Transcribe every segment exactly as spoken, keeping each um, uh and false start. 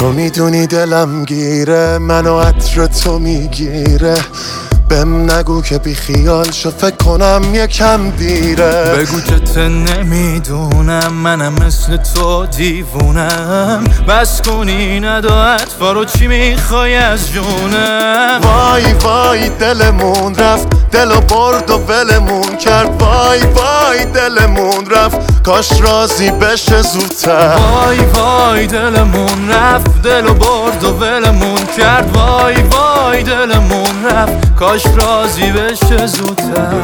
تو میدونی دلم گیره، منو عطر تو میگیره. بهم نگو که بی خیال شو، فکر کنم یکم دیره. بگو که ته نمیدونم، منم مثل تو دیوونم. بس کنی ندا اطفا رو، چی میخوای از جونم؟ وای وای دلمون رفت، دلو برد و ولمون کرد. وای وای دلمون رفت، کاش راضی بشه زودتر. وای وای دلمون رفت، دلو برد و ولمون کرد. وای وای دلمون رفت، کاش راضی بشه زودتر.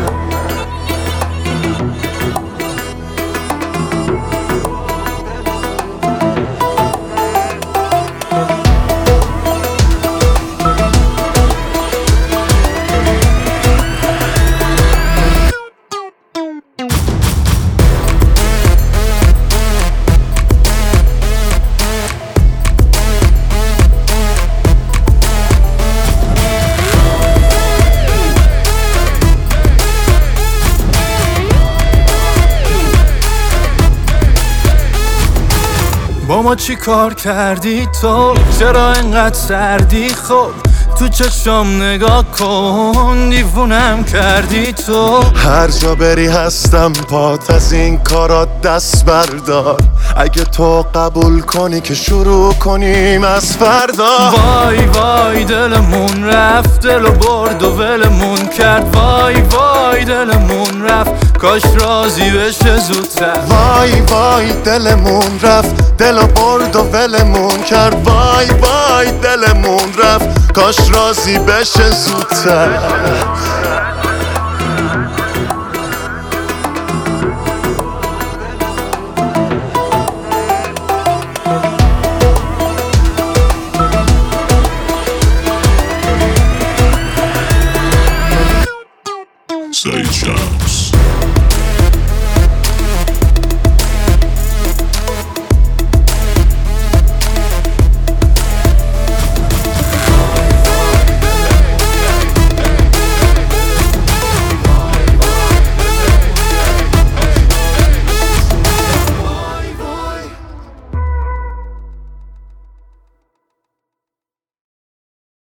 با ما چی کار کردی تو؟ چرا اینقدر سردی؟ خب تو چشم نگاه کن، دیوونم کردی تو. هر جا بری هستم پات، از این کارا دست بردار. اگه تو قبول کنی که شروع کنیم از فردا. وای وای دلمون رفت، دلو برد و ولمون کرد. وای وای دلمون رفت، کاش راضی بشه زودتر. وای وای دلمون رفت، دلو برد و ولمون کرد. وای وای دلمون رفت، کاش راضی بشه زودتر.